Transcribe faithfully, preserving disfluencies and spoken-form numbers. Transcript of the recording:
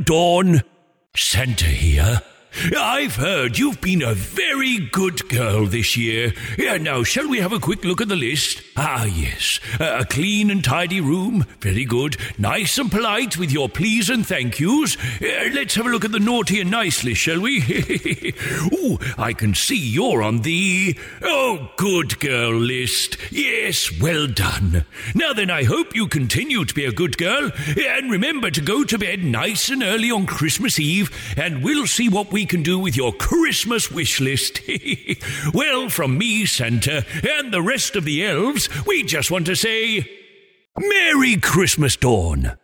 Dawn. Santa here. I've heard you've been a very good girl this year. Yeah, now, shall we have a quick look at the list? Ah, yes. Uh, a clean and tidy room. Very good. Nice and polite with your please and thank yous. Uh, let's have a look at the naughty and nice list, shall we? Ooh, I can see you're on the... Oh, good girl list. Yes, well done. Now then, I hope you continue to be a good girl. And remember to go to bed nice and early on Christmas Eve, and we'll see what we can do with your Christmas wish list. Well, from me, Santa, and the rest of the elves, we just want to say, Merry Christmas, Dawn.